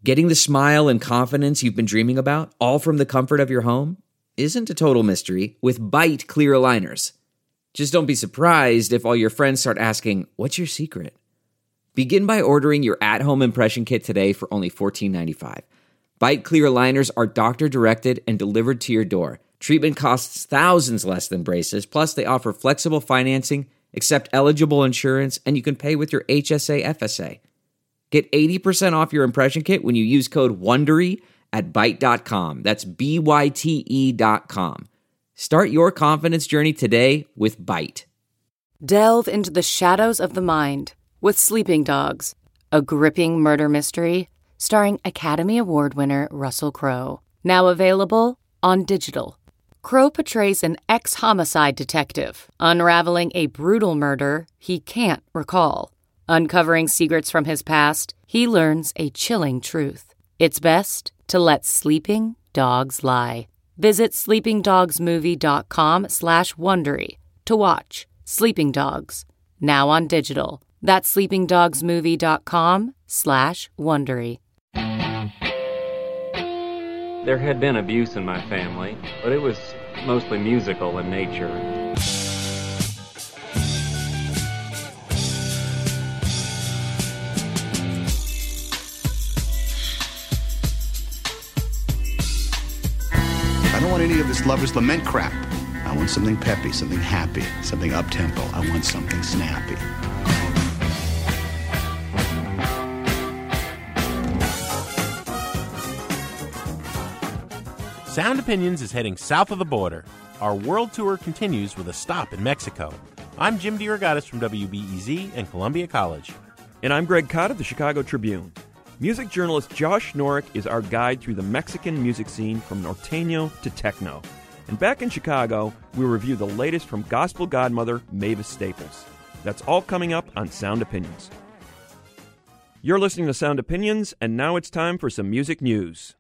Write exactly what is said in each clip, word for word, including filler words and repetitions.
Getting the smile and confidence you've been dreaming about, all from the comfort of your home, isn't a total mystery with Bite Clear Aligners. Just don't be surprised if all your friends start asking, what's your secret? Begin by ordering your at-home impression kit today for only fourteen ninety-five. Bite Clear Aligners are doctor-directed and delivered to your door. Treatment costs thousands less than braces, plus they offer flexible financing, accept eligible insurance, and you can pay with your H S A F S A. Get eighty percent off your impression kit when you use code WONDERY at byte dot com. That's B Y T E dot com. Start your confidence journey today with Bite. Delve into the shadows of the mind with Sleeping Dogs, a gripping murder mystery starring Academy Award winner Russell Crowe. Now available on digital. Crowe portrays an ex-homicide detective unraveling a brutal murder he can't recall. Uncovering secrets from his past, he learns a chilling truth. It's best to let sleeping dogs lie. Visit sleepingdogsmovie.com slash Wondery to watch Sleeping Dogs, now on digital. That's sleepingdogsmovie.com slash Wondery. There had been abuse in my family, but it was mostly musical in nature. I don't want any of this lover's lament crap. I want something peppy, something happy, something up-tempo. I want something snappy. Sound Opinions is heading south of the border. Our world tour continues with a stop in Mexico. I'm Jim DeRogatis from W B E Z and Columbia College. And I'm Greg Cott of the Chicago Tribune. Music journalist Josh Norick is our guide through the Mexican music scene from norteño to techno. And back in Chicago, we review the latest from gospel godmother Mavis Staples. That's all coming up on Sound Opinions. You're listening to Sound Opinions, and now it's time for some music news.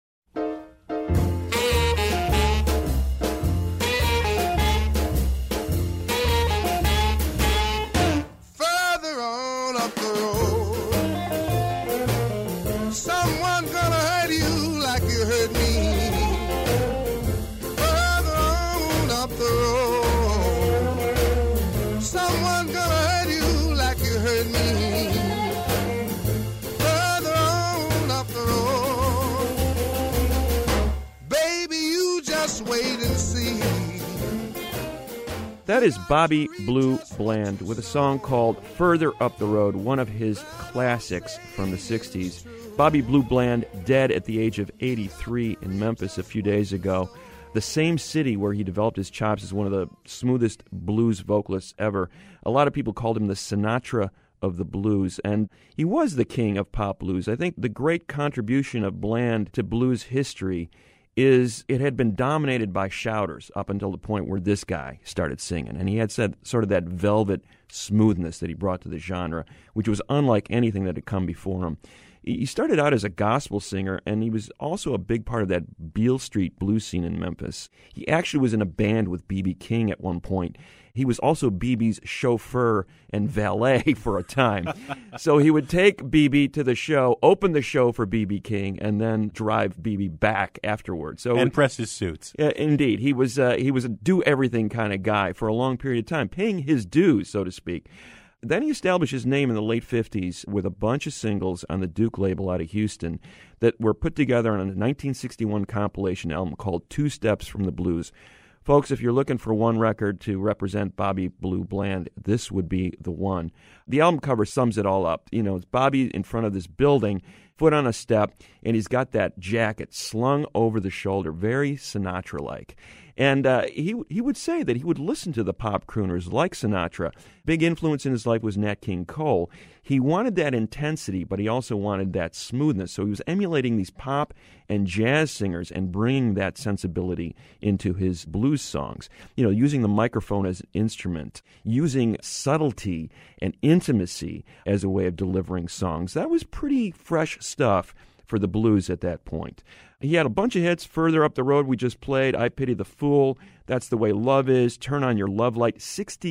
That is Bobby Blue Bland with a song called Further Up the Road, one of his classics from the sixties. Bobby Blue Bland dead at the age of eighty-three in Memphis a few days ago, the same city where he developed his chops as one of the smoothest blues vocalists ever. A lot of people called him the Sinatra of the blues, and he was the king of pop blues. I think the great contribution of Bland to blues history is it had been dominated by shouters up until the point where this guy started singing. And he had said sort of that velvet smoothness that he brought to the genre, which was unlike anything that had come before him. He started out as a gospel singer, and he was also a big part of that Beale Street blues scene in Memphis. He actually was in a band with B B King at one point. He was also B B's chauffeur and valet for a time. So he would take B B to the show, open the show for B B King, and then drive B B back afterwards. So and press his suits. Yeah, indeed. He was uh, he was a do-everything kind of guy for a long period of time, paying his dues, so to speak. Then he established his name in the late fifties with a bunch of singles on the Duke label out of Houston that were put together on a nineteen sixty-one compilation album called Two Steps from the Blues. Folks, if you're looking for one record to represent Bobby Blue Bland, this would be the one. The album cover sums it all up. You know, it's Bobby in front of this building, foot on a step, and he's got that jacket slung over the shoulder, very Sinatra-like. And uh, he he would say that he would listen to the pop crooners like Sinatra. Big influence in his life was Nat King Cole. He wanted that intensity, but he also wanted that smoothness. So he was emulating these pop and jazz singers and bringing that sensibility into his blues songs. You know, using the microphone as an instrument, using subtlety and intimacy as a way of delivering songs. That was pretty fresh stuff for the blues at that point. He had a bunch of hits. Further Up the Road we just played, I Pity the Fool, That's the Way Love Is, Turn on Your Love Light, sixty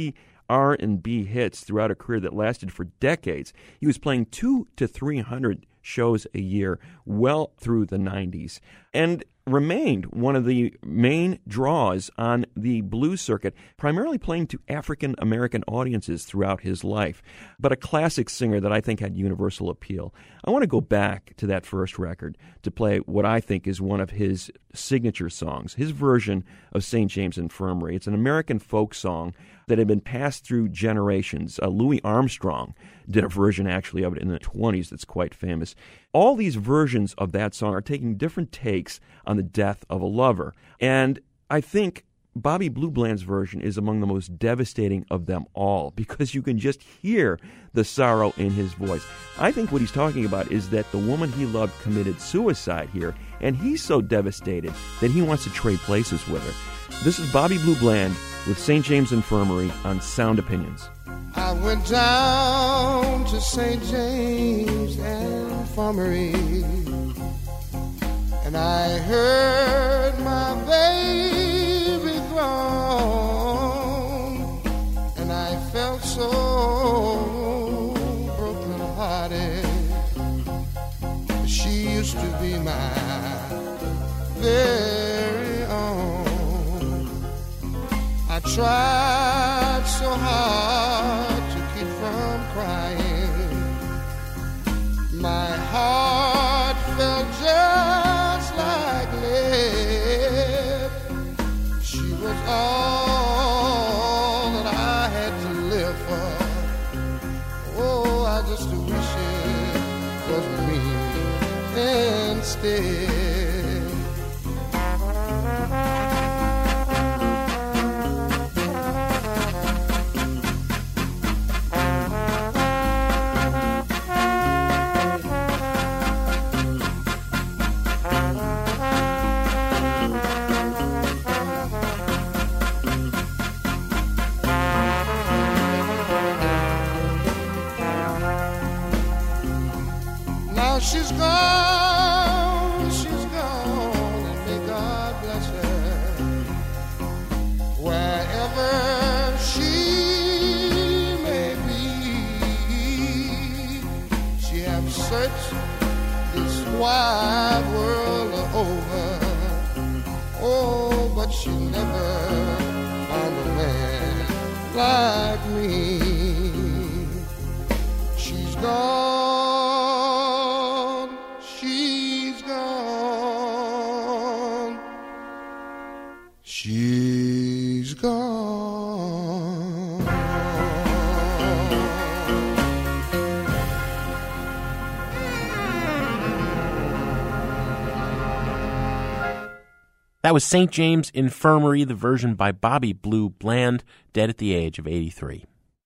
R and B hits throughout a career that lasted for decades. He was playing two to three hundred shows a year well through the nineties, and remained one of the main draws on the blues circuit, primarily playing to African-American audiences throughout his life, but a classic singer that I think had universal appeal. I want to go back to that first record to play what I think is one of his signature songs, his version of Saint James Infirmary. It's an American folk song that had been passed through generations. Uh, Louis Armstrong did a version, actually, of it in the twenties that's quite famous. All these versions of that song are taking different takes on the death of a lover. And I think Bobby Blue Bland's version is among the most devastating of them all, because you can just hear the sorrow in his voice. I think what he's talking about is that the woman he loved committed suicide here, and he's so devastated that he wants to trade places with her. This is Bobby Blue Bland with Saint James Infirmary on Sound Opinions. I went down to Saint James Infirmary, and I heard my baby groan, and I felt so broken-hearted. She used to be my very own. I tried so hard to keep from crying. My heart felt just like lead. She was all that I had to live for. Oh, I just wish it was me instead. She's gone, she's gone, and may God bless her. Wherever she may be, she has searched this wide world over. Oh, but she never found a man like me. She's gone. She's gone. That was Saint James Infirmary, the version by Bobby Blue Bland, dead at the age of eighty-three.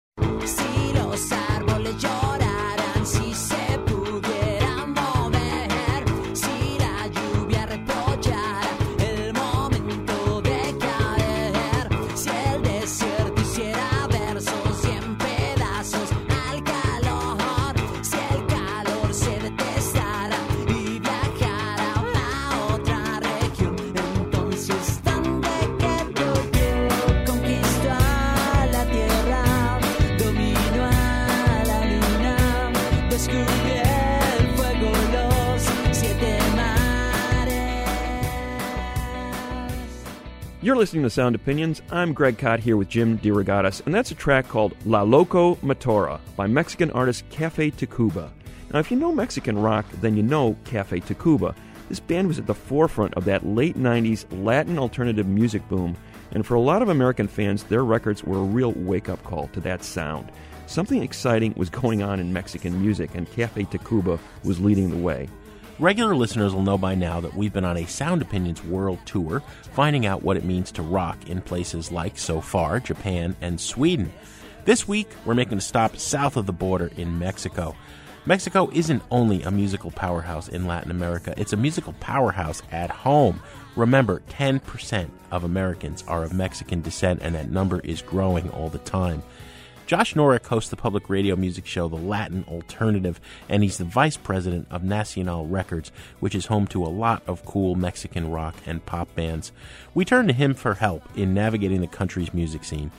You're listening to Sound Opinions. I'm Greg Kot here with Jim DeRogatis, and that's a track called La Loco Motora by Mexican artist Cafe Tacuba. Now, if you know Mexican rock, then you know Cafe Tacuba. This band was at the forefront of that late nineties Latin alternative music boom, and for a lot of American fans, their records were a real wake-up call to that sound. Something exciting was going on in Mexican music, and Cafe Tacuba was leading the way. Regular listeners will know by now that we've been on a Sound Opinions world tour, finding out what it means to rock in places like, so far, Japan and Sweden. This week, we're making a stop south of the border in Mexico. Mexico isn't only a musical powerhouse in Latin America, it's a musical powerhouse at home. Remember, ten percent of Americans are of Mexican descent, and that number is growing all the time. Josh Norek hosts the public radio music show The Latin Alternative, and he's the vice president of Nacional Records, which is home to a lot of cool Mexican rock and pop bands. We turn to him for help in navigating the country's music scene.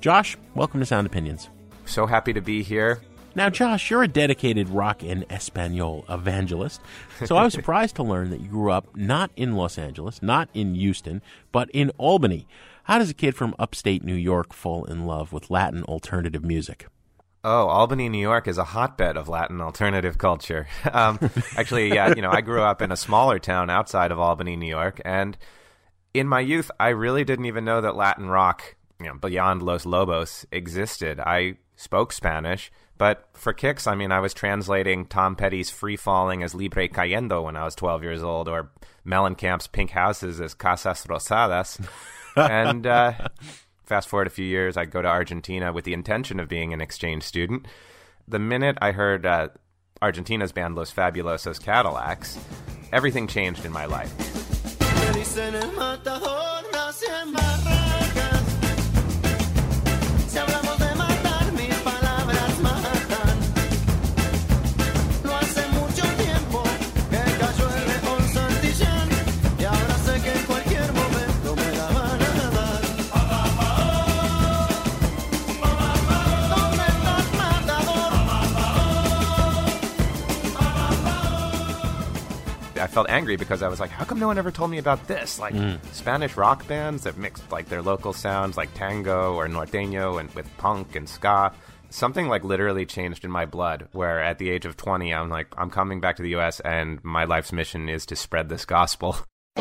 Josh, welcome to Sound Opinions. So happy to be here. Now, Josh, you're a dedicated rock and Espanol evangelist, so I was surprised to learn that you grew up not in Los Angeles, not in Houston, but in Albany. How does a kid from upstate New York fall in love with Latin alternative music? Oh, Albany, New York is a hotbed of Latin alternative culture. Um, actually, yeah, you know, I grew up in a smaller town outside of Albany, New York, and in my youth, I really didn't even know that Latin rock, you know, beyond Los Lobos, existed. I spoke Spanish, but for kicks, I mean, I was translating Tom Petty's Free Falling as Libre Cayendo when I was twelve years old, or Mellencamp's Pink Houses as Casas Rosadas. And uh, fast forward a few years, I'd go to Argentina with the intention of being an exchange student. The minute I heard uh, Argentina's band Los Fabulosos Cadillacs, everything changed in my life. I felt angry because I was like, how come no one ever told me about this? Like mm. Spanish rock bands that mixed like their local sounds like tango or norteño and with punk and ska. Something like literally changed in my blood, where at the age of twenty, I'm like, I'm coming back to the U S and my life's mission is to spread this gospel.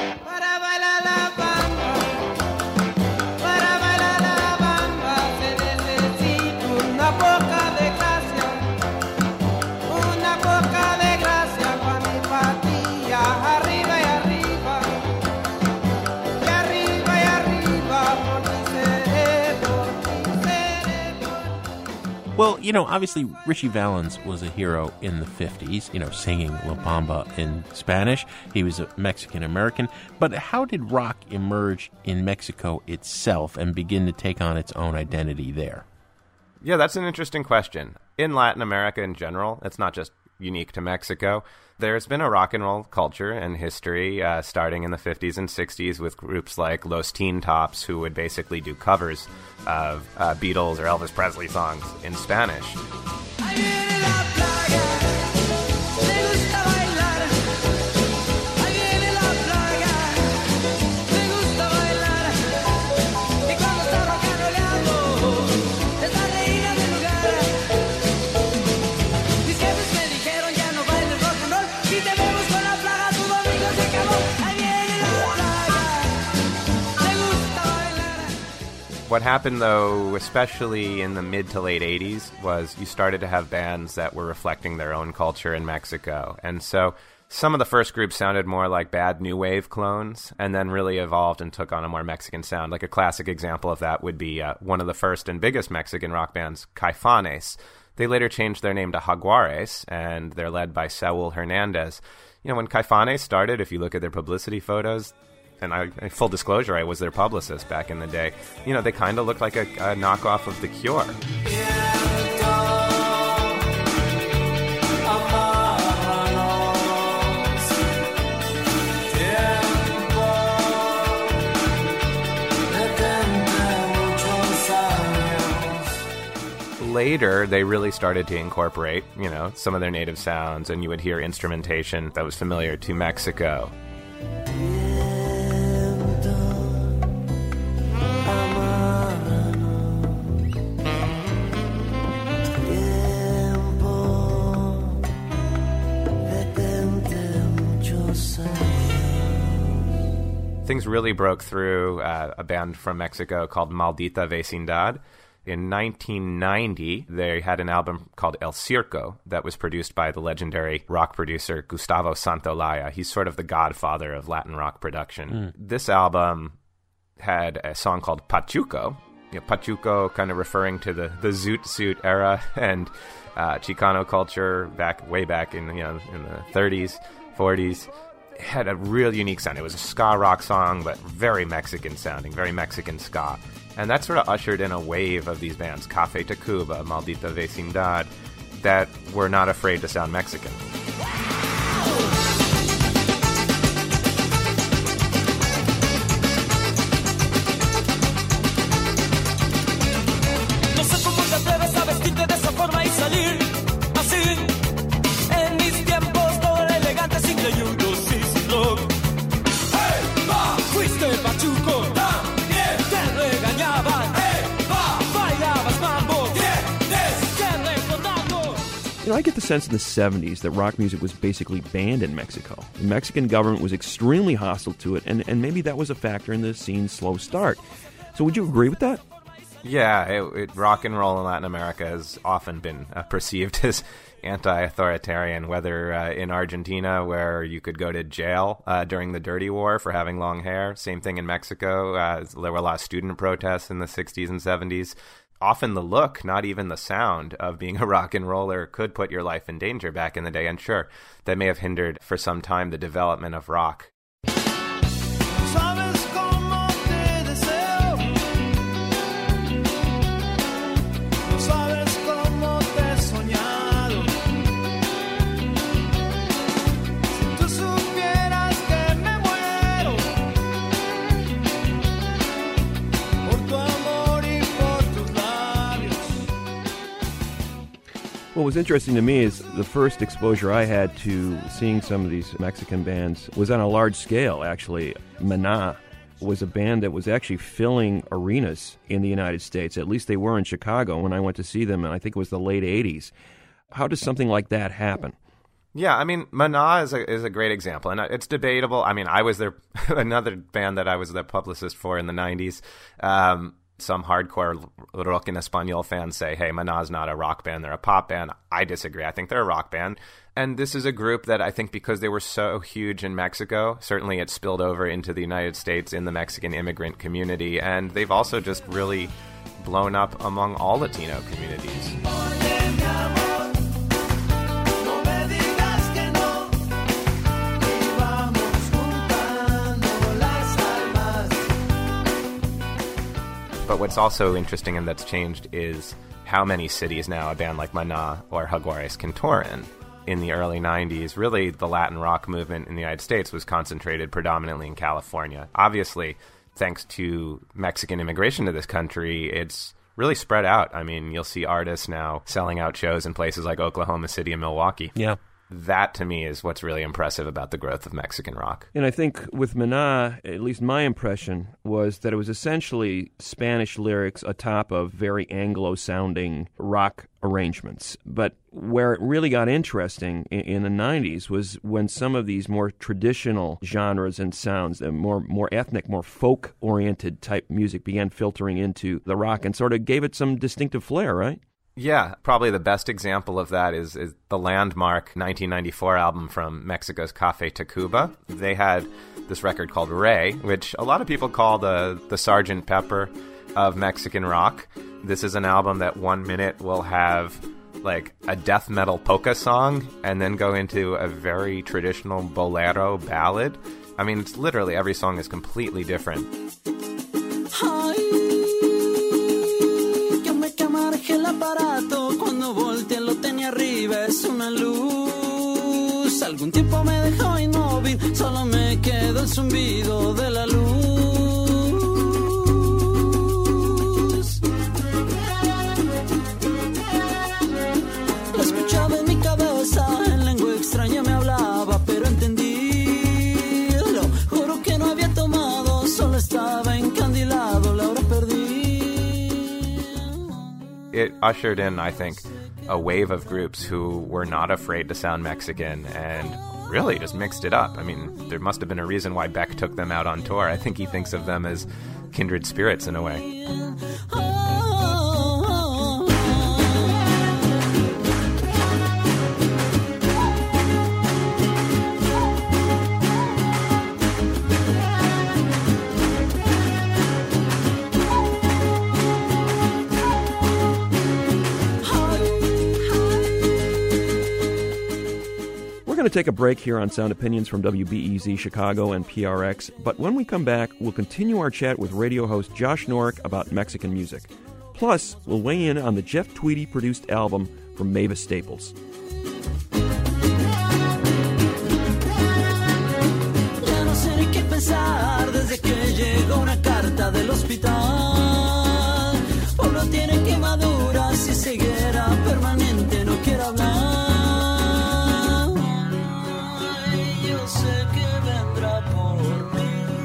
Well, you know, obviously Richie Valens was a hero in the fifties, you know, singing La Bamba in Spanish. He was a Mexican-American. But how did rock emerge in Mexico itself and begin to take on its own identity there? Yeah, that's an interesting question. In Latin America in general, it's not just unique to Mexico. There's been a rock and roll culture and history uh, starting in the fifties and sixties with groups like Los Teen Tops, who would basically do covers of uh, Beatles or Elvis Presley songs in Spanish. What happened, though, especially in the mid to late eighties, was you started to have bands that were reflecting their own culture in Mexico. And so some of the first groups sounded more like bad new wave clones and then really evolved and took on a more Mexican sound. Like a classic example of that would be uh, one of the first and biggest Mexican rock bands, Caifanes. They later changed their name to Jaguares, and they're led by Saúl Hernández. You know, when Caifanes started, if you look at their publicity photos, and I, full disclosure, I was their publicist back in the day, you know, they kind of looked like a, a knockoff of The Cure. Later, they really started to incorporate, you know, some of their native sounds, and you would hear instrumentation that was familiar to Mexico. Things really broke through uh, a band from Mexico called Maldita Vecindad. In nineteen ninety, they had an album called El Circo that was produced by the legendary rock producer Gustavo Santaolalla. He's sort of the godfather of Latin rock production. Mm. This album had a song called Pachuco. You know, Pachuco kind of referring to the, the Zoot Suit era and uh, Chicano culture back way back in, you know, in the thirties, forties. It had a real unique sound. It was a ska rock song, but very Mexican sounding, very Mexican ska. And that sort of ushered in a wave of these bands, Café Tacuba, Maldita Vecindad, that were not afraid to sound Mexican. I get the sense in the seventies that rock music was basically banned in Mexico. The Mexican government was extremely hostile to it, and, and maybe that was a factor in the scene's slow start. So would you agree with that? Yeah, it, it, rock and roll in Latin America has often been uh, perceived as anti-authoritarian, whether uh, in Argentina, where you could go to jail uh, during the Dirty War for having long hair. Same thing in Mexico. Uh, there were a lot of student protests in the sixties and seventies. Often the look, not even the sound of being a rock and roller could put your life in danger back in the day. And sure, that may have hindered for some time the development of rock. What was interesting to me is the first exposure I had to seeing some of these Mexican bands was on a large scale, actually. Maná was a band that was actually filling arenas in the United States. At least they were in Chicago when I went to see them, and I think it was the late eighties. How does something like that happen? Yeah, I mean, Maná is a is a great example, and it's debatable. I mean, I was their another band that I was their publicist for in the nineties. Um, some hardcore rock en español fans say, hey, Maná's not a rock band, they're a pop band. I disagree. I think they're a rock band. And this is a group that I think because they were so huge in Mexico, certainly it spilled over into the United States in the Mexican immigrant community. And they've also just really blown up among all Latino communities. But what's also interesting and that's changed is how many cities now a band like Maná or Jaguares can tour in. In the early nineties, really the Latin rock movement in the United States was concentrated predominantly in California. Obviously, thanks to Mexican immigration to this country, it's really spread out. I mean, you'll see artists now selling out shows in places like Oklahoma City and Milwaukee. Yeah. That, to me, is what's really impressive about the growth of Mexican rock. And I think with Maná, at least my impression, was that it was essentially Spanish lyrics atop of very Anglo-sounding rock arrangements. But where it really got interesting in, in the nineties was when some of these more traditional genres and sounds, the more, more ethnic, more folk-oriented type music began filtering into the rock and sort of gave it some distinctive flair, right? Yeah, probably the best example of that is, is the landmark nineteen ninety-four album from Mexico's Café Tacuba. They had this record called Rey, which a lot of people call the, the Sergeant Pepper of Mexican rock. This is an album that one minute will have like a death metal polka song and then go into a very traditional bolero ballad. I mean, it's literally every song is completely different. El aparato cuando volteé lo tenía arriba, es una luz. Algún tiempo me dejó inmóvil, solo me quedó el zumbido de la luz. La escuchaba en mi cabeza, en lengua extraña me hablaba, pero entendí. Lo juro que no había tomado, solo estaba encandilado, la hora perdí. It ushered in, I think, a wave of groups who were not afraid to sound Mexican and really just mixed it up. I mean, there must have been a reason why Beck took them out on tour. I think he thinks of them as kindred spirits in a way. We're going to take a break here on Sound Opinions from W B E Z Chicago and P R X, but when we come back, we'll continue our chat with radio host Josh Norick about Mexican music. Plus, we'll weigh in on the Jeff Tweedy-produced album from Mavis Staples. Ya no sé ni qué pensar desde que llegó una carta del hospital. Pablo tiene quemaduras y ceguera permanente, no quiere hablar. Sé que vendrá por mí.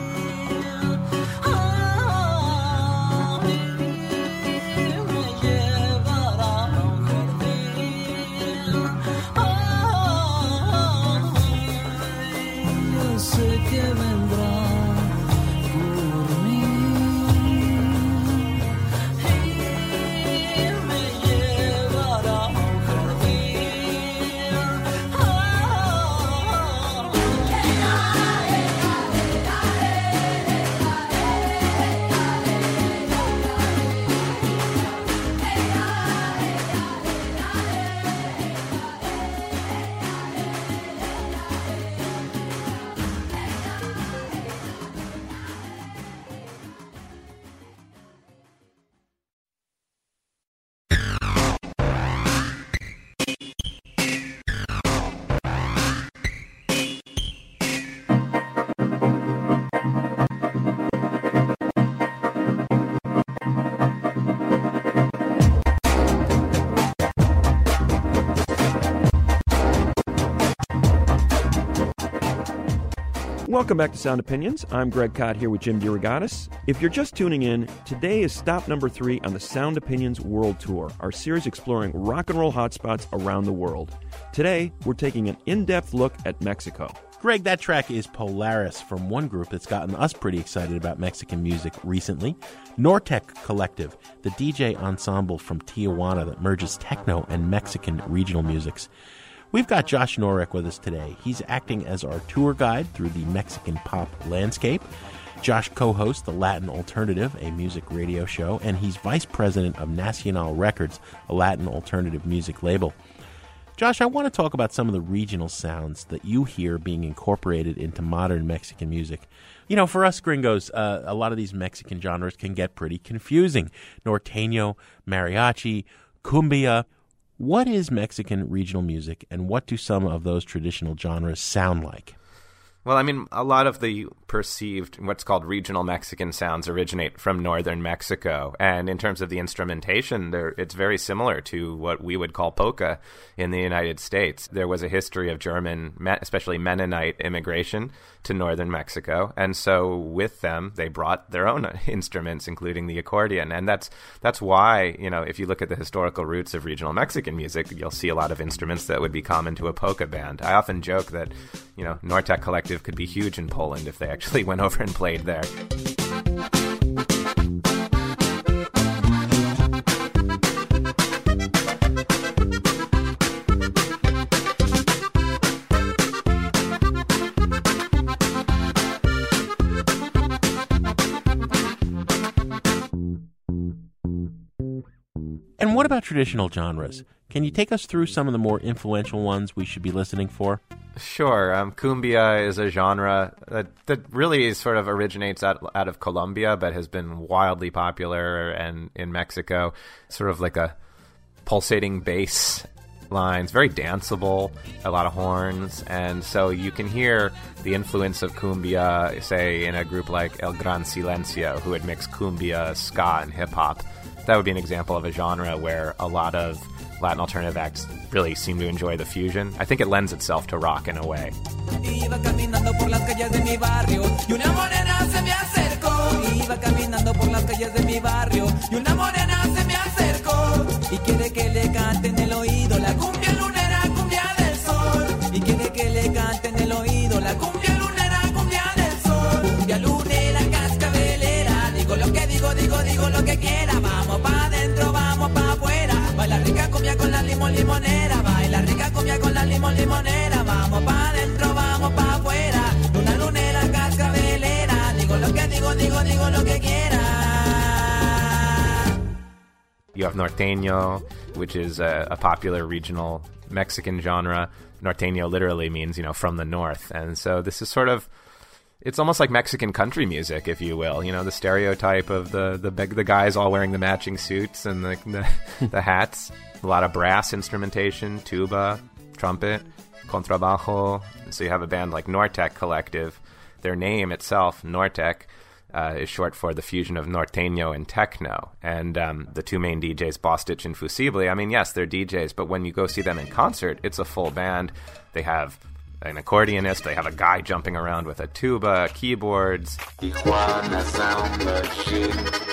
Ah, me llevará a un jardín. sé que vendrá por mí y me llevará a un jardín. Ah, Welcome back to Sound Opinions. I'm Greg Kot here with Jim DeRogatis. If you're just tuning in, today is stop number three on the Sound Opinions World Tour, our series exploring rock and roll hotspots around the world. Today, we're taking an in-depth look at Mexico. Greg, that track is Polaris from one group that's gotten us pretty excited about Mexican music recently, Nortec Collective, the D J ensemble from Tijuana that merges techno and Mexican regional musics. We've got Josh Norek with us today. He's acting as our tour guide through the Mexican pop landscape. Josh co-hosts The Latin Alternative, a music radio show, and he's vice president of Nacional Records, a Latin alternative music label. Josh, I want to talk about some of the regional sounds that you hear being incorporated into modern Mexican music. You know, for us gringos, uh, a lot of these Mexican genres can get pretty confusing. Norteño, mariachi, cumbia. What is Mexican regional music, and what do some of those traditional genres sound like? Well, I mean, a lot of the perceived, what's called regional Mexican sounds originate from northern Mexico. And in terms of the instrumentation, it's very similar to what we would call polka in the United States. There was a history of German, especially Mennonite immigration to northern Mexico. And so with them, they brought their own instruments, including the accordion. And that's that's why, you know, if you look at the historical roots of regional Mexican music, you'll see a lot of instruments that would be common to a polka band. I often joke that, you know, Nortec Collective could be huge in Poland if they actually went over and played there. And what about traditional genres? Can you take us through some of the more influential ones we should be listening for? Sure. Um, cumbia is a genre that, that really sort of originates out, out of Colombia, but has been wildly popular and in Mexico. Sort of like a pulsating bass lines, very danceable, a lot of horns. And so you can hear the influence of cumbia, say, in a group like El Gran Silencio, who had mixed cumbia, ska, and hip-hop. That would be an example of a genre where a lot of Latin alternative acts really seem to enjoy the fusion. I think it lends itself to rock in a way. Iba caminando por las calles de mi barrio y una morena se me acercó. Iba caminando por las calles de mi barrio y una morena se me acercó. Y quiere que le cante en el oído la cumbia lunera, cumbia del sol. Y quiere que le cante en el oído la cumbia lunera, cumbia del sol. Cumbia lunera, cascabelera. Digo lo que digo, digo, digo lo que quiera. Vamos pa' adentro, vamos pa' afuera. Baila rica cumbia con la limón limonera. Baila rica cumbia con la limón limonera. Vamos pa' adentro, vamos pa' afuera. Luna lunera, cascabelera. Digo lo que digo, digo, digo lo que quiera. You have norteño, which is a, a popular regional Mexican genre. Norteño literally means, you know, from the north. And so this is sort of, it's almost like Mexican country music, if you will. You know, the stereotype of the the, the guys all wearing the matching suits and the, the, the hats. A lot of brass instrumentation, tuba, trumpet, contrabajo. So you have a band like Nortec Collective. Their name itself, Nortec, uh, is short for the fusion of norteño and techno. And um, the two main D Js, Bostich and Fusible, I mean, yes, they're D Js, but when you go see them in concert, it's a full band. They have an accordionist, they have a guy jumping around with a tuba, keyboards. Tijuana Sound Machine.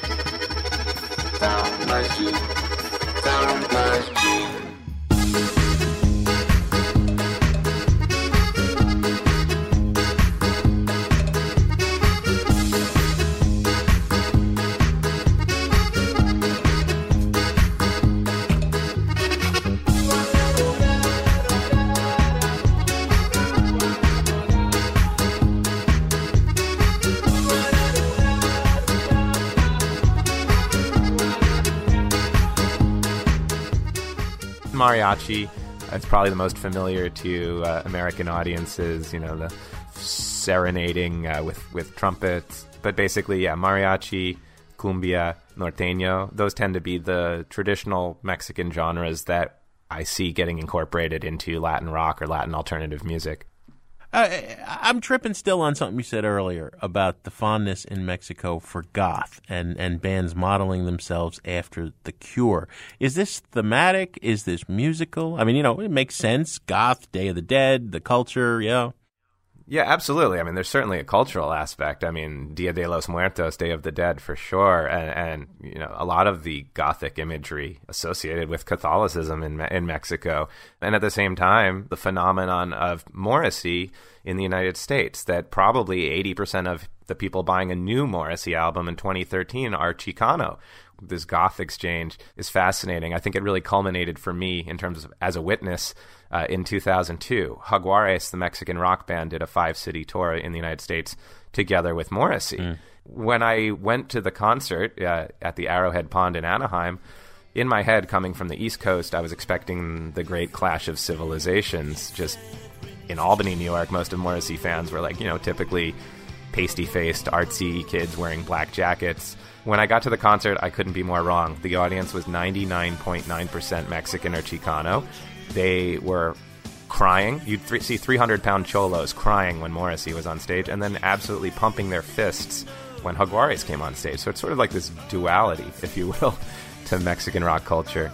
Sound Machine. Sound Machine. mariachi. It's probably the most familiar to uh, American audiences, you know, the serenading uh, with, with trumpets. But basically, yeah, mariachi, cumbia, norteño, those tend to be the traditional Mexican genres that I see getting incorporated into Latin rock or Latin alternative music. Uh, I'm tripping still on something you said earlier about the fondness in Mexico for goth and, and bands modeling themselves after The Cure. Is this thematic? Is this musical? I mean, you know, it makes sense. Goth, Day of the Dead, the culture, yeah. Yeah, absolutely. I mean, there's certainly a cultural aspect. I mean, Dia de los Muertos, Day of the Dead, for sure. And, and you know, a lot of the Gothic imagery associated with Catholicism in in Mexico. And at the same time, the phenomenon of Morrissey in the United States, that probably eighty percent of the people buying a new Morrissey album in twenty thirteen are Chicano. This goth exchange is fascinating. I think it really culminated for me in terms of as a witness uh, in two thousand two. Jaguares, the Mexican rock band, did a five-city tour in the United States together with Morrissey. Mm. When I went to the concert uh, at the Arrowhead Pond in Anaheim, in my head, coming from the East Coast, I was expecting the great clash of civilizations. Just in Albany, New York, most of Morrissey fans were like, you know, typically pasty-faced, artsy kids wearing black jackets. When I got to the concert, I couldn't be more wrong. The audience was ninety-nine point nine percent Mexican or Chicano. They were crying. You'd th- see three hundred pound cholos crying when Morrissey was on stage, and then absolutely pumping their fists when Jaguares came on stage. So it's sort of like this duality, if you will, to Mexican rock culture.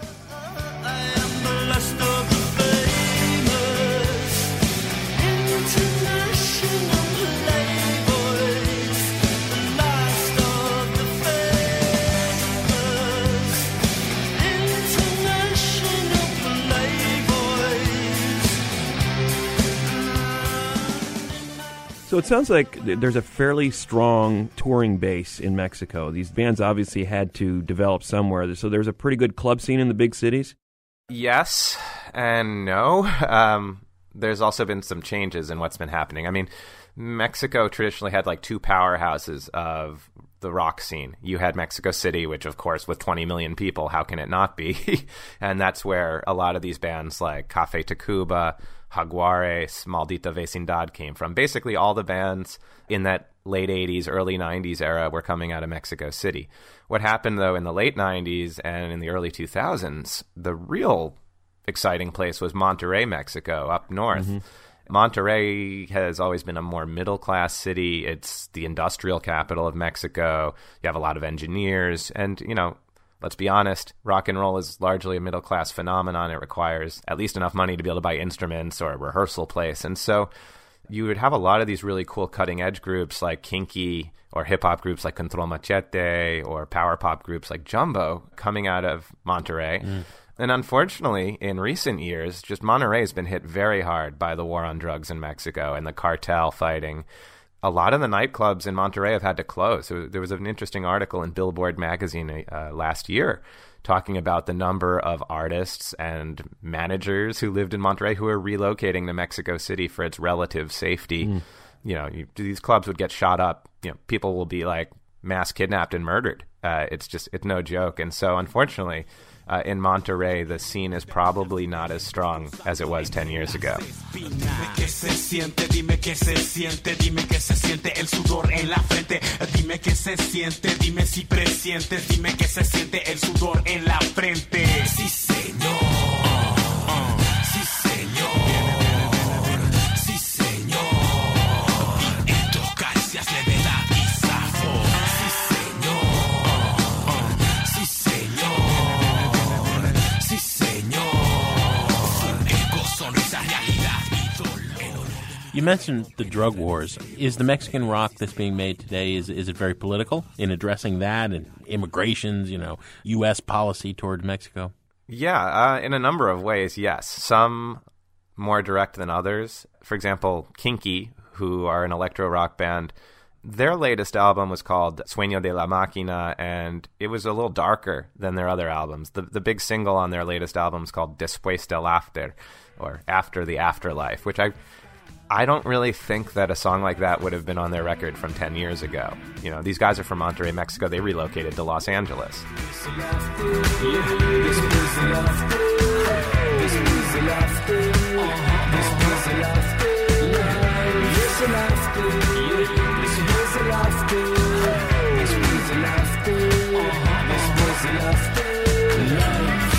So it sounds like there's a fairly strong touring base in Mexico. These bands obviously had to develop somewhere. So there's a pretty good club scene in the big cities? Yes and no. Um, there's also been some changes in what's been happening. I mean, Mexico traditionally had like two powerhouses of the rock scene. You had Mexico City, which of course with twenty million people, how can it not be? And that's where a lot of these bands like Café Tacuba, Jaguares, Maldita Vecindad came from. Basically all the bands in that late eighties, early nineties era were coming out of Mexico City. What happened though in the late nineties and in the early two thousands, the real exciting place was Monterrey, Mexico, up north. Mm-hmm. Monterrey has always been a more middle-class city. It's the industrial capital of Mexico. You have a lot of engineers. And, you know, let's be honest, rock and roll is largely a middle-class phenomenon. It requires at least enough money to be able to buy instruments or a rehearsal place. And so you would have a lot of these really cool cutting-edge groups like Kinky or hip-hop groups like Control Machete or power pop groups like Jumbo coming out of Monterrey. Mm. And unfortunately, in recent years, just Monterrey has been hit very hard by the war on drugs in Mexico and the cartel fighting. A lot of the nightclubs in Monterrey have had to close. So there was an interesting article in Billboard magazine uh, last year talking about the number of artists and managers who lived in Monterrey who are relocating to Mexico City for its relative safety. Mm. You know, you, these clubs would get shot up. You know, people will be like mass kidnapped and murdered. Uh, it's just, it's no joke. And so, unfortunately, Uh, in Monterrey, the scene is probably not as strong as it was ten years ago. Dime qué se siente, dime qué se siente, dime qué se siente el sudor en la frente. Dime qué se siente, dime si presientes, dime qué se siente el sudor en la frente. Sí, señor. Sí, señor. Sí, señor. Y esto caricias levedad y sabor. Sí, señor. Sí, señor. You mentioned the drug wars. Is the Mexican rock that's being made today, is is it very political in addressing that and immigrations, you know, U S policy toward Mexico? Yeah, uh, in a number of ways, yes. Some more direct than others. For example, Kinky, who are an electro rock band, their latest album was called Sueño de la Máquina, and it was a little darker than their other albums. The the big single on their latest album is called Después del After, or After the Afterlife, which I I don't really think that a song like that would have been on their record from ten years ago. You know, these guys are from Monterrey, Mexico. They relocated to Los Angeles. Después del after, después del after, es el after, después del after, después del after, después del after, life.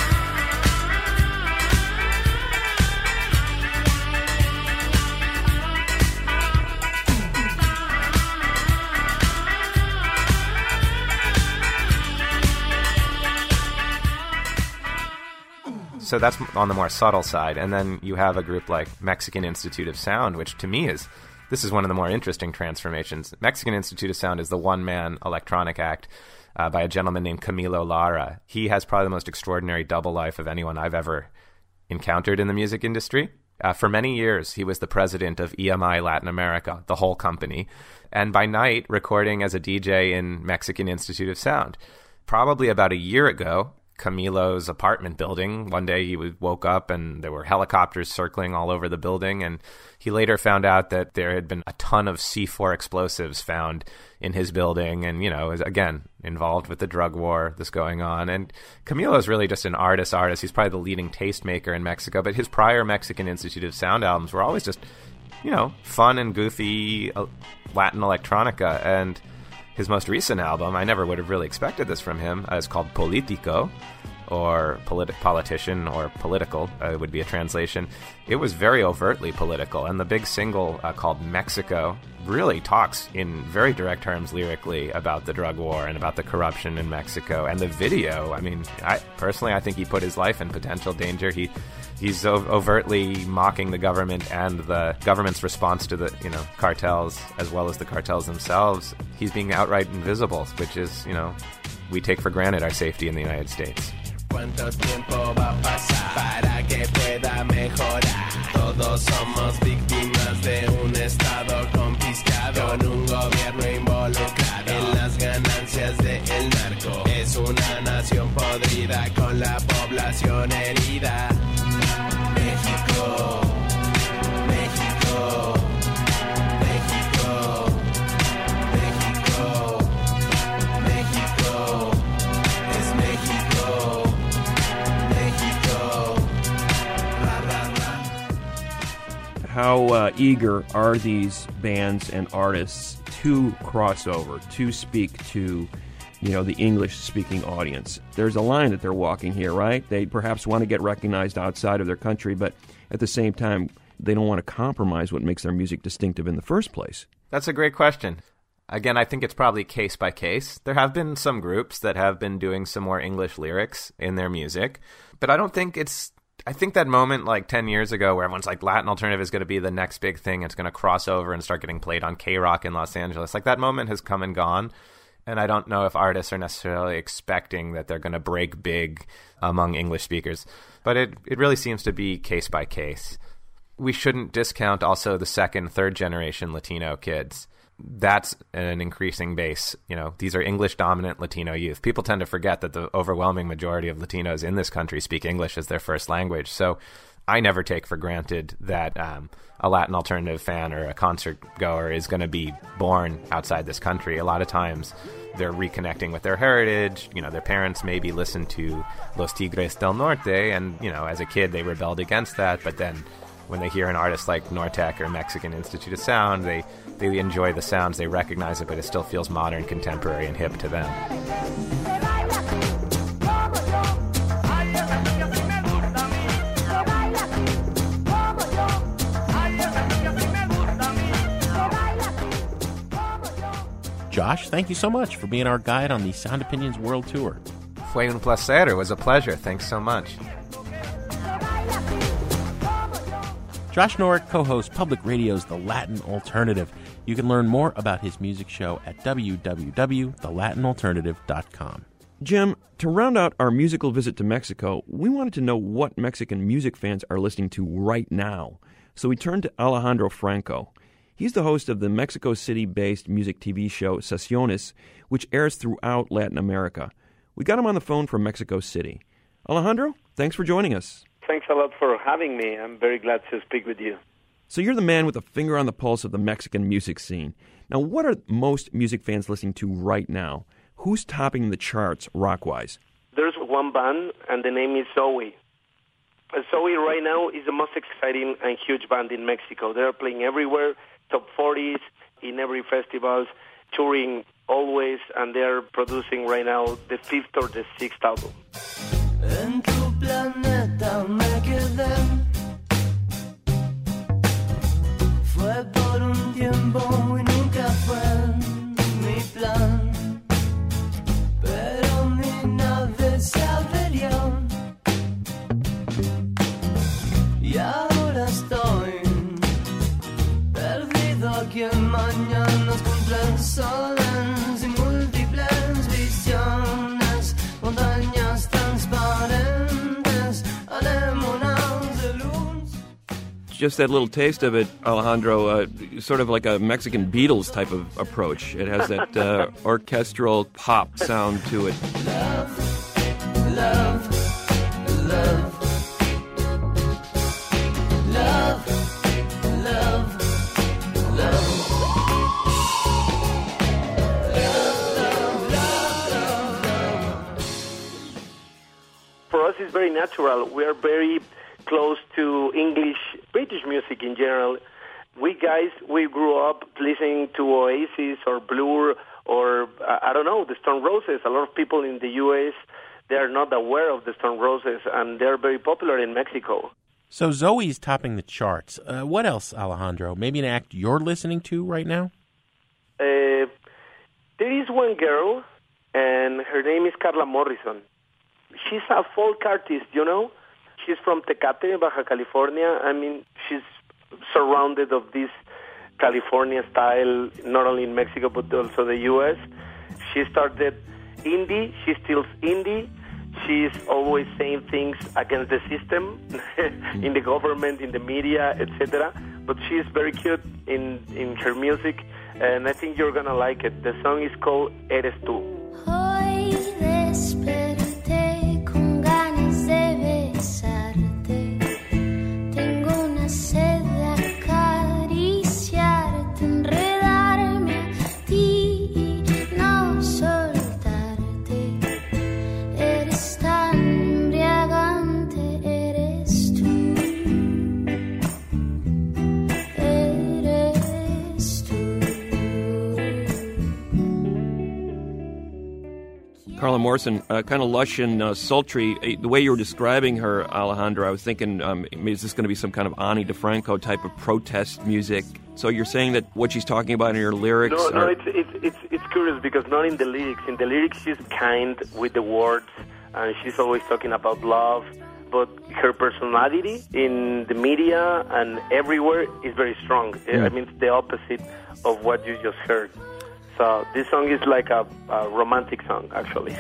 So that's on the more subtle side. And then you have a group like Mexican Institute of Sound, which to me is, this is one of the more interesting transformations. Mexican Institute of Sound is the one-man electronic act uh, by a gentleman named Camilo Lara. He has probably the most extraordinary double life of anyone I've ever encountered in the music industry. Uh, for many years, he was the president of E M I Latin America, the whole company, and by night recording as a D J in Mexican Institute of Sound. Probably about a year ago, Camilo's apartment building, one day he woke up and there were helicopters circling all over the building, and he later found out that there had been a ton of C four explosives found in his building, and, you know, is again involved with the drug war that's going on. And Camilo is really just an artist artist. He's probably the leading tastemaker in Mexico, but his prior Mexican Institute of Sound albums were always just, you know, fun and goofy Latin electronica. And his most recent album, I never would have really expected this from him, uh, is called Politico, or politi- politician, or political, uh, would be a translation. It was very overtly political, and the big single uh, called Mexico really talks in very direct terms lyrically about the drug war and about the corruption in Mexico. And the video, I mean, I personally, I think he put his life in potential danger. He He's o- overtly mocking the government and the government's response to the, you know, cartels, as well as the cartels themselves. He's being outright invisible, which is, you know, we take for granted our safety in the United States. ¿Cuánto tiempo va a pasar para que pueda mejorar? Todos somos víctimas de un estado confiscado, con un gobierno involucrado en las ganancias del narco. Es una nación podrida con la población herida. México, México, México, México, México, es México, México, ra, ra, ra. How uh, eager are these bands and artists to cross over, to speak to, you know, the English-speaking audience? There's a line that they're walking here, right? They perhaps want to get recognized outside of their country, but at the same time, they don't want to compromise what makes their music distinctive in the first place. That's a great question. Again, I think it's probably case by case. There have been some groups that have been doing some more English lyrics in their music, but I don't think it's... I think that moment like ten years ago where everyone's like, Latin alternative is going to be the next big thing. It's going to cross over and start getting played on K-Rock in Los Angeles. Like, that moment has come and gone. And I don't know if artists are necessarily expecting that they're going to break big among English speakers. But it, it really seems to be case by case. We shouldn't discount also the second, third generation Latino kids. That's an increasing base. You know, these are English-dominant Latino youth. People tend to forget that the overwhelming majority of Latinos in this country speak English as their first language. So I never take for granted that um, a Latin alternative fan or a concert goer is going to be born outside this country. A lot of times they're reconnecting with their heritage. You know, their parents maybe listened to Los Tigres del Norte, and, you know, as a kid they rebelled against that, but then when they hear an artist like Nortec or Mexican Institute of Sound, they, they enjoy the sounds, they recognize it, but it still feels modern, contemporary, and hip to them. Josh, thank you so much for being our guide on the Sound Opinions World Tour. Fue un placer. It was a pleasure. Thanks so much. Josh Norick co-hosts Public Radio's The Latin Alternative. You can learn more about his music show at w w w dot the latin alternative dot com. Jim, to round out our musical visit to Mexico, we wanted to know what Mexican music fans are listening to right now. So we turned to Alejandro Franco. He's the host of the Mexico City-based music T V show Sesiones, which airs throughout Latin America. We got him on the phone from Mexico City. Alejandro, thanks for joining us. Thanks a lot for having me. I'm very glad to speak with you. So you're the man with a finger on the pulse of the Mexican music scene. Now, what are most music fans listening to right now? Who's topping the charts rock-wise? There's one band, and the name is Zoe. Zoe right now is the most exciting and huge band in Mexico. They're playing everywhere, top forties, in every festivals, touring always, and they're producing right now the fifth or the sixth album. En tu planeta me quedé. Fue por un tiempo y nunca fue mi plan. Pero mi nave se averió. Y ahora estoy perdido aquí en mañanas cumplen soles y múltiples visiones, montañas transparentes, anémonas de luz. Just that little taste of it, Alejandro, uh, sort of like a Mexican Beatles type of approach. It has that uh, orchestral pop sound to it. Love, love, love. Love, love, love. Love, love, love. For us, it's very natural. We are very close to English, British music in general. We guys, we grew up listening to Oasis or Blur or, I don't know, the Stone Roses. A lot of people in the U S, they are not aware of the Stone Roses, and they're very popular in Mexico. So Zoe's topping the charts. Uh, what else, Alejandro? Maybe an act you're listening to right now? Uh, there is one girl, and her name is Carla Morrison. She's a folk artist, you know? She's from Tecate, Baja California. I mean, she's surrounded of this California style, not only in Mexico, but also the U S. She started indie. She stills indie. She's always saying things against the system, in the government, in the media, et cetera. But she's very cute in, in her music, and I think you're going to like it. The song is called Eres Tú. Hoy desperté con ganas de besarte. Tengo una sed de acariciarte, enredarme a ti y no soltarte. Eres tan embriagante, eres tú. Eres tú. Carla Morrison, uh, kind of lush and uh, sultry. Uh, The way you were describing her, Alejandro, I was thinking, um, is this going to be some kind of Ani DeFranco type of protest music? So you're saying that what she's talking about in her lyrics No, no, are... it's, it's, it's, it's curious because not in the lyrics. In the lyrics, she's kind with the words, and she's always talking about love. But her personality in the media and everywhere is very strong. I mean, it's the opposite of what you just heard. So this song is like a, a romantic song, actually.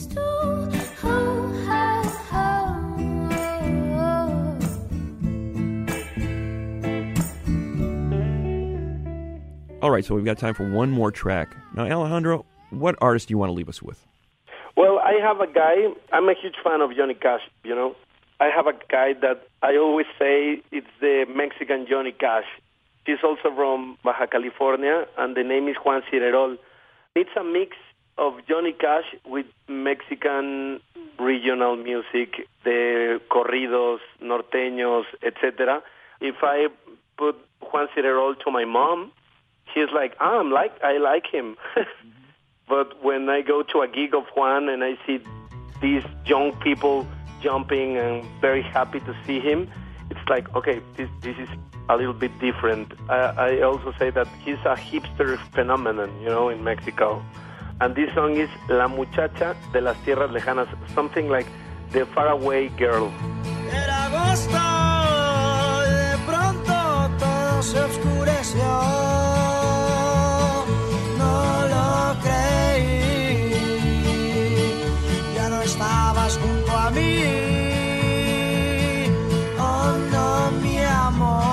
All right, so we've got time for one more track. Now, Alejandro, what artist do you want to leave us with? Well, I have a guy, I'm a huge fan of Johnny Cash, you know. I have a guy that I always say it's the Mexican Johnny Cash. He's also from Baja California, and the name is Juan Cirerol. It's a mix of Johnny Cash with Mexican regional music, the corridos, norteños, et cetera. If I put Juan Cirerol to my mom, she's like, ah, I'm like, I like him. But when I go to a gig of Juan and I see these young people jumping and very happy to see him, it's like, okay, this this is a little bit different. I, I also say that he's a hipster phenomenon, you know, in Mexico. And this song is La Muchacha de las Tierras Lejanas, something like the faraway girl. Era agosto, de pronto todo se oscureció. No lo creí, ya no estabas junto a mí. Oh no, mi amor,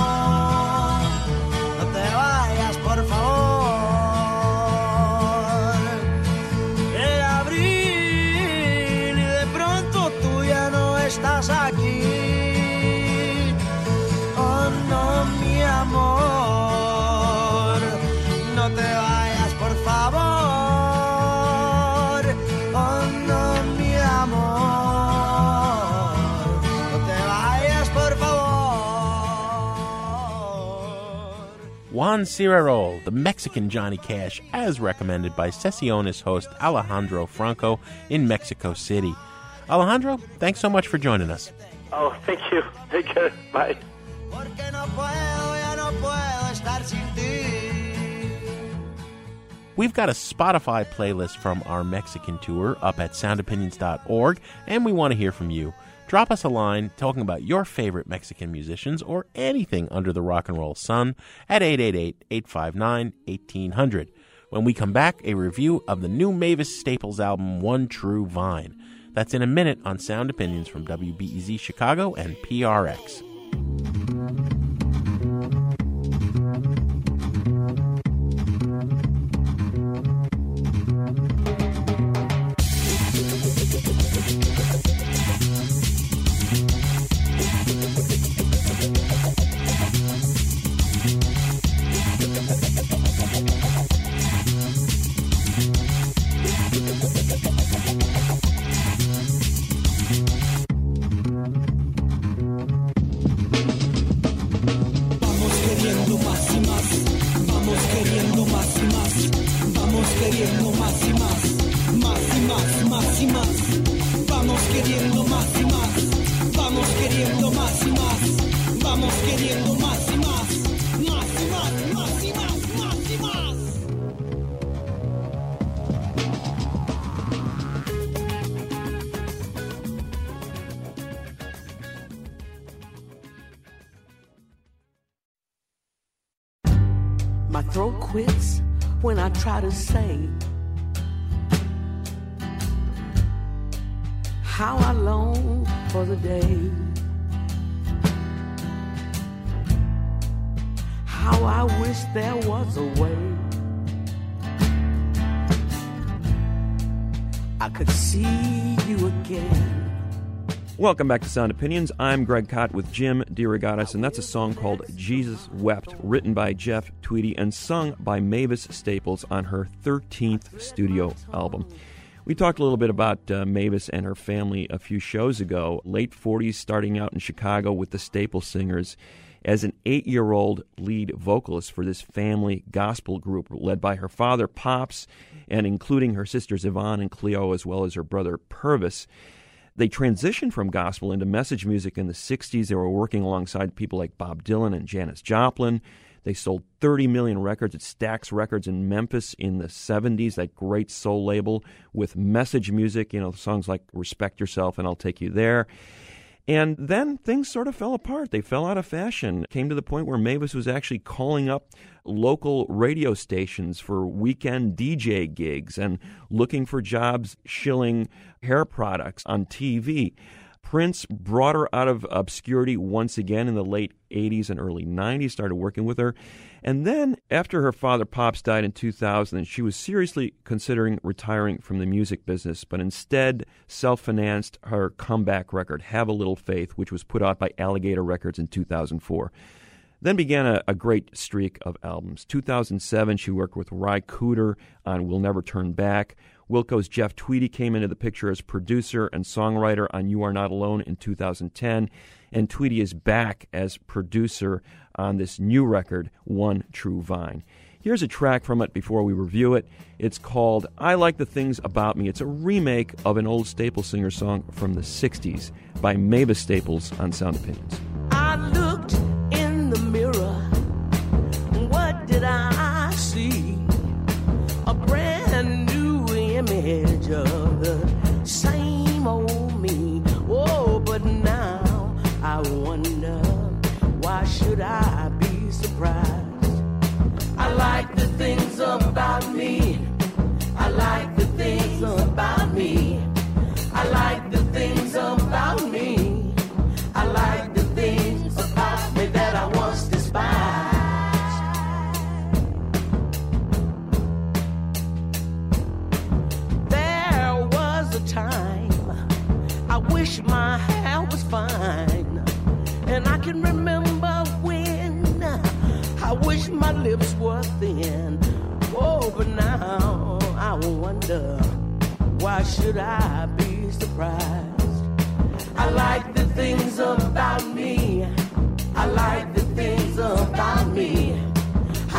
no te vayas, por favor. Era abril y de pronto tú ya no estás aquí. Juan Cirerol, the Mexican Johnny Cash, as recommended by Sesiones host Alejandro Franco in Mexico City. Alejandro, thanks so much for joining us. Oh, thank you. Take care. Bye. We've got a Spotify playlist from our Mexican tour up at sound opinions dot org, and we want to hear from you. Drop us a line talking about your favorite Mexican musicians or anything under the rock and roll sun at eight eight eight, eight five nine, one eight zero zero. When we come back, a review of the new Mavis Staples album, One True Vine. That's in a minute on Sound Opinions from W B E Z Chicago and P R X. My throat quits when I try to say how I long for the day, how I wish there was a way I could see you again. Welcome back to Sound Opinions. I'm Greg Kot with Jim DeRogatis, and that's a song called Jesus Wept, written by Jeff Tweedy and sung by Mavis Staples on her thirteenth studio album. We talked a little bit about uh, Mavis and her family a few shows ago. Late forties, starting out in Chicago with the Staples Singers as an eight-year-old lead vocalist for this family gospel group led by her father, Pops, and including her sisters Yvonne and Cleo, as well as her brother, Purvis. They transitioned from gospel into message music in the sixties. They were working alongside people like Bob Dylan and Janis Joplin. They sold thirty million records at Stax Records in Memphis in the seventies, that great soul label with message music, you know, songs like Respect Yourself and I'll Take You There. And then things sort of fell apart. They fell out of fashion. It came to the point where Mavis was actually calling up local radio stations for weekend D J gigs and looking for jobs shilling hair products on T V. Prince brought her out of obscurity once again in the late eighties and early nineties, started working with her. And then, after her father, Pops, died in two thousand, she was seriously considering retiring from the music business, but instead self-financed her comeback record, Have a Little Faith, which was put out by Alligator Records in two thousand four. Then began a, a great streak of albums. two thousand seven, she worked with Ry Cooder on We'll Never Turn Back. Wilco's Jeff Tweedy came into the picture as producer and songwriter on You Are Not Alone in two thousand ten, and Tweedy is back as producer on this new record, One True Vine. Here's a track from it before we review it. It's called I Like the Things About Me. It's a remake of an old Staples singer song from the sixties by Mavis Staples on Sound Opinions. I looked in the mirror, what did I see? A brand new image of the same old me. Oh, but now I wonder, why should I be surprised? I like the things about me. I like the things about me. I like the things about me. I like the things about me that I once despised. There was a time I wish my hair was fine, and I can remember when I wish my lips were thin. Oh, but now I wonder, why should I be surprised? I like the things about me. I like the things about me.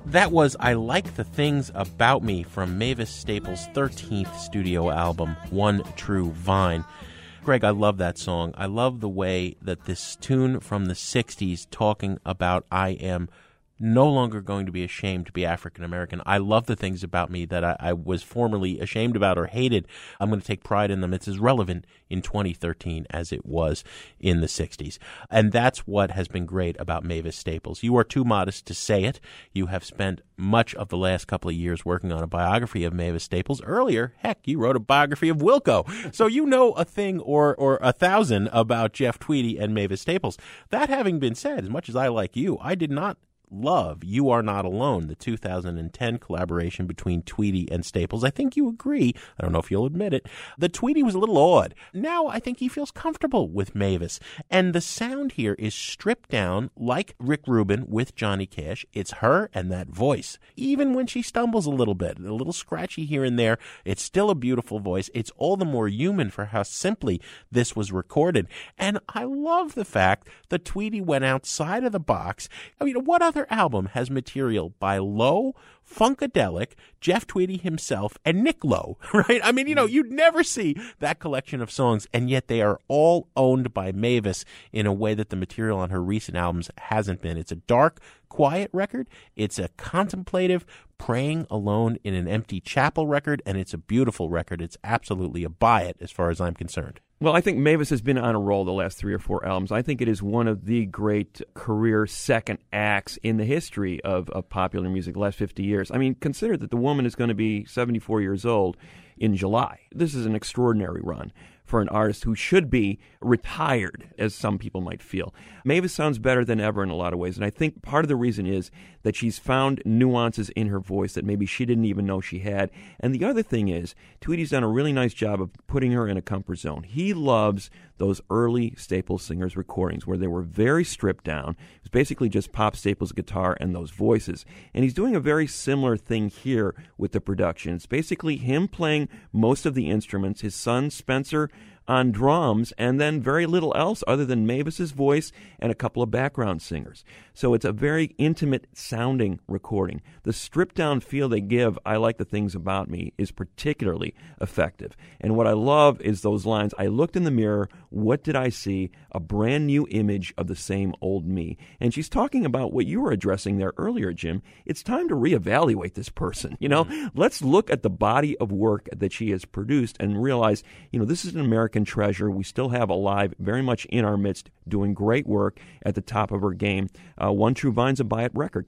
That was I Like the Things About Me from Mavis Staples' thirteenth studio album, One True Vine. Greg, I love that song. I love the way that this tune from the sixties talking about I am no longer going to be ashamed to be African American. I love the things about me that I, I was formerly ashamed about or hated. I'm going to take pride in them. It's as relevant in twenty thirteen as it was in the sixties. And that's what has been great about Mavis Staples. You are too modest to say it. You have spent much of the last couple of years working on a biography of Mavis Staples. Earlier, heck, you wrote a biography of Wilco. So you know a thing or, or a thousand about Jeff Tweedy and Mavis Staples. That having been said, as much as I like you, I did not love You Are Not Alone, the two thousand ten collaboration between Tweedy and Staples. I think you agree. I don't know if you'll admit it. The Tweedy was a little odd. Now I think he feels comfortable with Mavis. And the sound here is stripped down like Rick Rubin with Johnny Cash. It's her and that voice. Even when she stumbles a little bit, a little scratchy here and there, it's still a beautiful voice. It's all the more human for how simply this was recorded. And I love the fact that Tweedy went outside of the box. I mean, what other album has material by Lowe, Funkadelic, Jeff Tweedy himself, and Nick Lowe, right? I mean, you know, you'd never see that collection of songs, and yet they are all owned by Mavis in a way that the material on her recent albums hasn't been. It's a dark, quiet record. It's a contemplative, praying alone in an empty chapel record, and it's a beautiful record. It's absolutely a buy it as far as I'm concerned. Well, I think Mavis has been on a roll the last three or four albums. I think it is one of the great career second acts in the history of, of popular music the last fifty years. I mean, consider that the woman is going to be seventy-four years old in July. This is an extraordinary run for an artist who should be retired, as some people might feel. Mavis sounds better than ever in a lot of ways, and I think part of the reason is that she's found nuances in her voice that maybe she didn't even know she had. And the other thing is, Tweedy's done a really nice job of putting her in a comfort zone. He loves those early Staples Singers recordings where they were very stripped down. It was basically just Pop Staples guitar and those voices. And he's doing a very similar thing here with the production. It's basically him playing most of the instruments, his son Spencer on drums, and then very little else other than Mavis's voice and a couple of background singers. So it's a very intimate sounding recording. The stripped down feel they give, I Like the Things About Me, is particularly effective. And what I love is those lines, I looked in the mirror, what did I see? A brand new image of the same old me. And she's talking about what you were addressing there earlier, Jim. It's time to reevaluate this person. You know, mm-hmm. Let's look at the body of work that she has produced and realize, you know, this is an American treasure we still have alive, very much in our midst, doing great work at the top of her game. Uh, One True Vine's a buy-it record.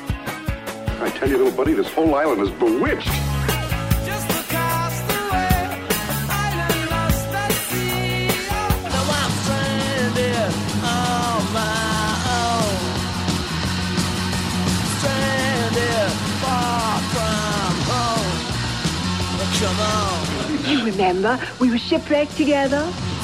I tell you, little buddy, this whole island is bewitched. Come on. You remember, we were shipwrecked together.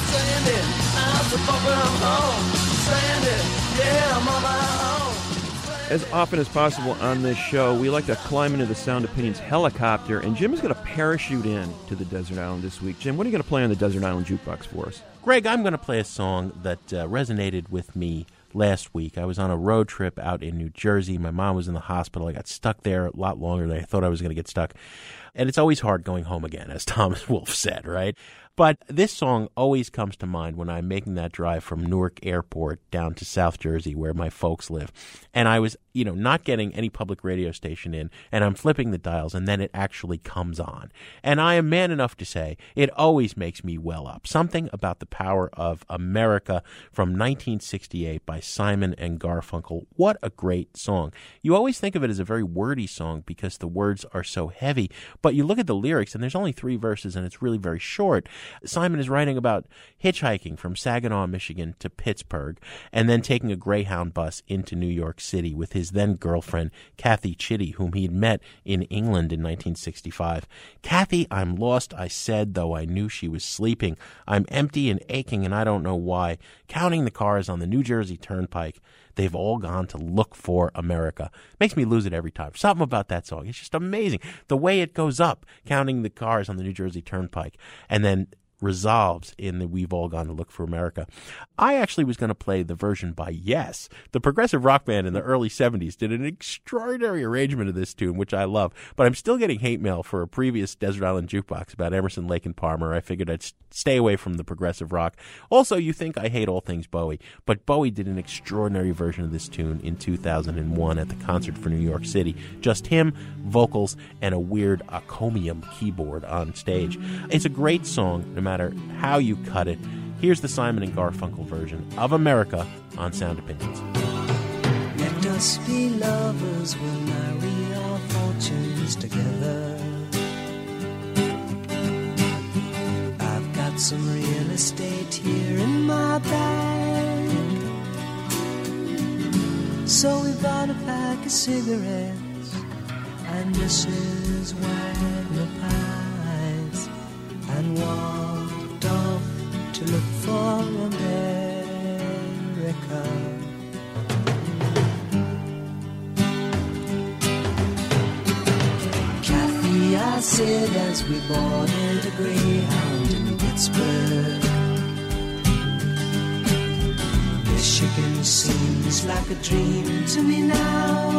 As often as possible on this show, we like to climb into the Sound Opinions helicopter, and Jim is going to parachute in to the Desert Island this week. Jim, what are you going to play on the Desert Island Jukebox for us? Greg, I'm going to play a song that uh, resonated with me last week. I was on a road trip out in New Jersey. My mom was in the hospital. I got stuck there a lot longer than I thought I was going to get stuck. And it's always hard going home again, as Thomas Wolfe said, right? But this song always comes to mind when I'm making that drive from Newark Airport down to South Jersey, where my folks live. And I was, you know, not getting any public radio station in, and I'm flipping the dials, and then it actually comes on. And I am man enough to say it always makes me well up. Something about the power of America from nineteen sixty-eight by Simon and Garfunkel. What a great song. You always think of it as a very wordy song because the words are so heavy, but you look at the lyrics, and there's only three verses, and it's really very short. Simon is writing about hitchhiking from Saginaw, Michigan to Pittsburgh, and then taking a Greyhound bus into New York City with his then-girlfriend, Kathy Chitty, whom he'd met in England in nineteen sixty-five. Kathy, I'm lost, I said, though I knew she was sleeping. I'm empty and aching, and I don't know why. Counting the cars on the New Jersey Turnpike, they've all gone to look for America. Makes me lose it every time. Something about that song. It's just amazing. The way it goes up, counting the cars on the New Jersey Turnpike, and then resolves in the We've All Gone to Look for America. I actually was going to play the version by Yes. The progressive rock band in the early seventies did an extraordinary arrangement of this tune, which I love. But I'm still getting hate mail for a previous Desert Island Jukebox about Emerson, Lake and Palmer. I figured I'd stay away from the progressive rock. Also, you think I hate all things Bowie, but Bowie did an extraordinary version of this tune in two thousand one at the Concert for New York City. Just him, vocals, and a weird Acomium keyboard on stage. It's a great song, no matter how you cut it. Here's the Simon and Garfunkel version of America on Sound Opinions. Let us be lovers, we'll marry our fortunes together. I've got some real estate here in my bag, so we bought a pack of cigarettes and Missus Wagner pies and walked off to look for America. Kathy, I said as we boarded a Greyhound in Pittsburgh, Michigan seems like a dream to me now.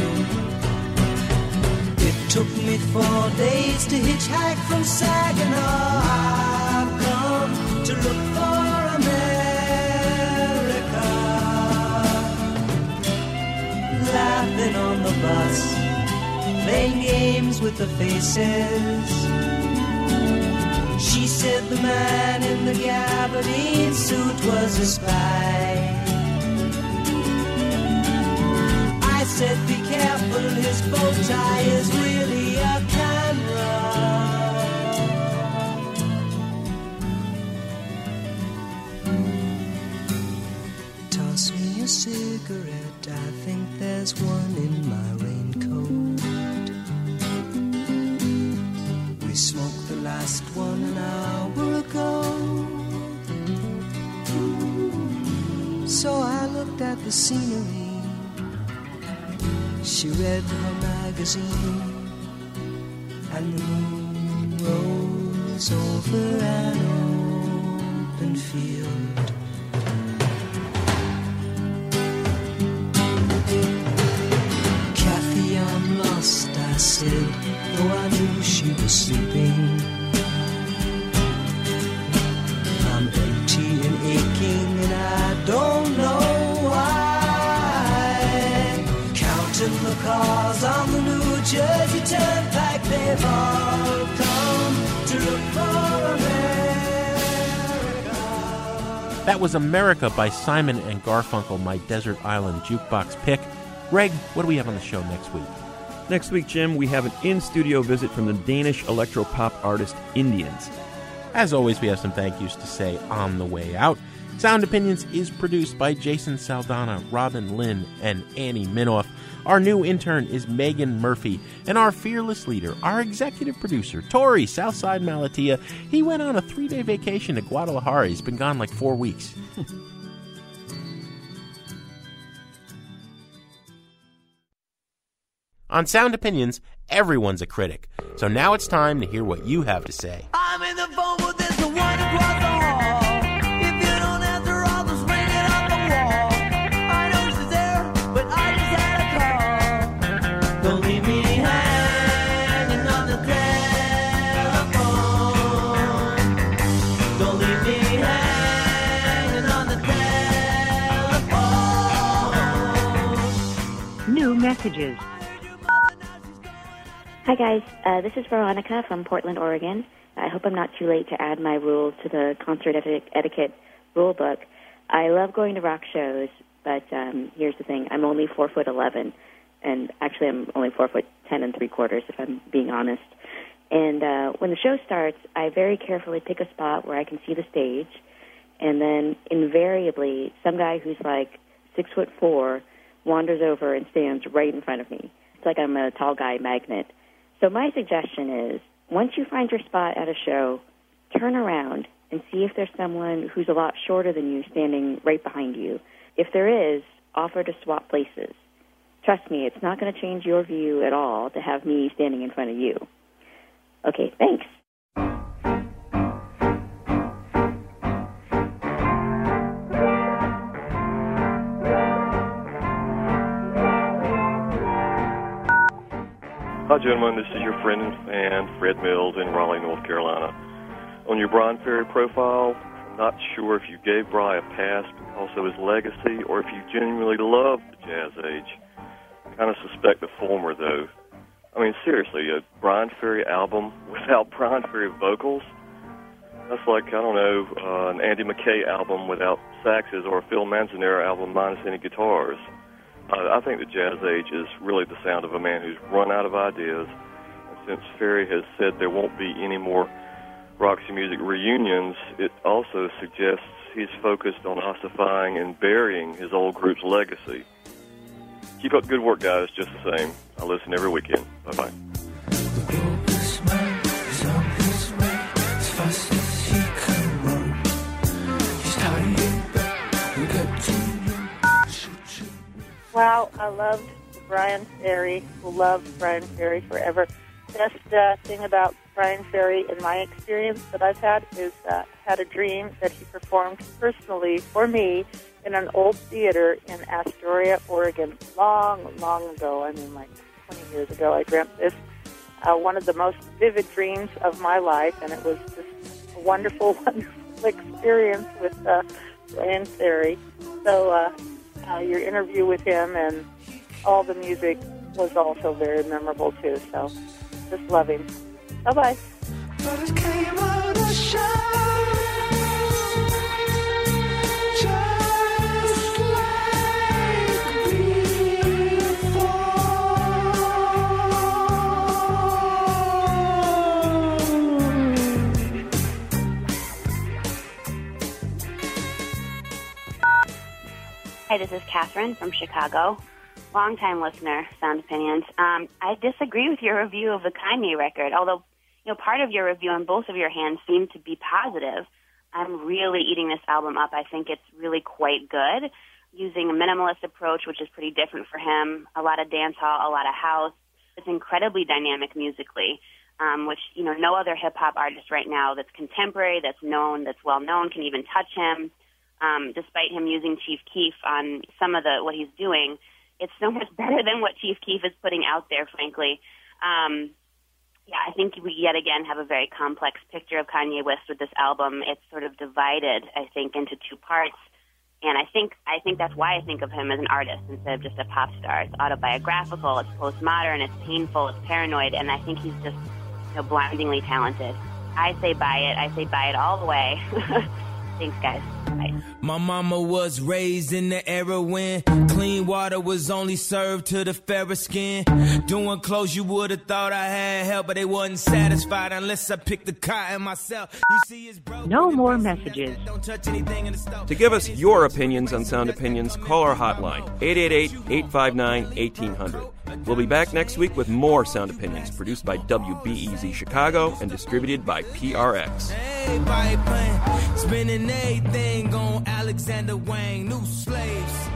It took me four days to hitchhike from Saginaw. I've come to look for America. Laughing on the bus, playing games with the faces. She said the man in the gabardine suit was a spy. I said be careful, his bow tie is really a camera. Toss me a cigarette, I think there's one in my raincoat. We smoked the last one an hour ago. So I looked at the scenery. She read her magazine, and the moon rose over an open field. Kathy, I'm lost, I said, though I knew she was sleeping. I'm empty and aching, and I don't know why. Counting the cars on the New Jersey Turnpike, they've all come to look for America. That was America by Simon and Garfunkel, my Desert Island Jukebox pick. Greg, what do we have on the show next week? Next week, Jim, we have an in-studio visit from the Danish electro-pop artist Indians. As always, we have some thank yous to say on the way out. Sound Opinions is produced by Jason Saldana, Robin Lynn, and Annie Minoff. Our new intern is Megan Murphy, and our fearless leader, our executive producer, Tori Southside Malatia. He went on a three-day vacation to Guadalajara. He's been gone like four weeks. On Sound Opinions, everyone's a critic. So now it's time to hear what you have to say. I'm in the phone, but there's no one across the hall. If you don't answer, I'll just ring it on the wall. I know she's there, but I just had a call. Don't leave me hanging on the telephone. Don't leave me hanging on the telephone. New messages. Hi guys, uh, this is Veronica from Portland, Oregon. I hope I'm not too late to add my rules to the concert eti- etiquette rule book. I love going to rock shows, but um, here's the thing: I'm only four foot eleven, and actually I'm only four foot ten and three quarters, if I'm being honest. And uh, when the show starts, I very carefully pick a spot where I can see the stage, and then invariably some guy who's like six foot four wanders over and stands right in front of me. It's like I'm a tall guy magnet. So my suggestion is, once you find your spot at a show, turn around and see if there's someone who's a lot shorter than you standing right behind you. If there is, offer to swap places. Trust me, it's not going to change your view at all to have me standing in front of you. Okay, thanks. Hi, gentlemen. This is your friend and fan, Fred Mills in Raleigh, North Carolina. On your Bryan Ferry profile, I'm not sure if you gave Bry a pass because of his legacy or if you genuinely loved the Jazz Age. I kind of suspect the former, though. I mean, seriously, a Bryan Ferry album without Bryan Ferry vocals? That's like, I don't know, uh, an Andy McKay album without saxes or a Phil Manzanera album minus any guitars. Uh, I think the Jazz Age is really the sound of a man who's run out of ideas. And since Ferry has said there won't be any more Roxy Music reunions, it also suggests he's focused on ossifying and burying his old group's legacy. Keep up the good work, guys, just the same. I listen every weekend. Bye-bye. Wow, I loved Bryan Ferry. Loved Bryan Ferry forever. Best uh, thing about Bryan Ferry, in my experience that I've had, is uh, had a dream that he performed personally for me in an old theater in Astoria, Oregon, long, long ago. I mean, like twenty years ago, I dreamt this. Uh, one of the most vivid dreams of my life, and it was just a wonderful, wonderful experience with uh, Bryan Ferry. So, uh, Uh, your interview with him and all the music was also very memorable, too. So just love him. Bye-bye. Hi, this is Catherine from Chicago. Long-time listener, Sound Opinions. Um, I disagree with your review of the Kanye record, although, you know, part of your review on both of your hands seemed to be positive. I'm really eating this album up. I think it's really quite good, using a minimalist approach, which is pretty different for him, a lot of dancehall, a lot of house. It's incredibly dynamic musically, um, which, you know, no other hip-hop artist right now that's contemporary, that's known, that's well-known can even touch him. Um, despite him using Chief Keef on some of the what he's doing, it's so much better than what Chief Keef is putting out there, frankly. Um, yeah, I think we yet again have a very complex picture of Kanye West with this album. It's sort of divided, I think, into two parts, and I think I think that's why I think of him as an artist instead of just a pop star. It's autobiographical, it's postmodern, it's painful, it's paranoid, and I think he's just, you know, blindingly talented. I say buy it. I say buy it all the way. Thanks, guys. Bye. My mama was raised in the era when clean water was only served to the fairer skin. Doing clothes you would have thought I had help, but they wasn't satisfied unless I picked the cotton myself. You see, it's broke. No more messages. To give us your opinions on Sound Opinions, call our hotline, eight eight eight, eight five nine, one eight hundred. We'll be back next week with more Sound Opinions, produced by W B E Z Chicago and distributed by P R X. Everybody playing, spinning everything on Alexander Wang, new slaves.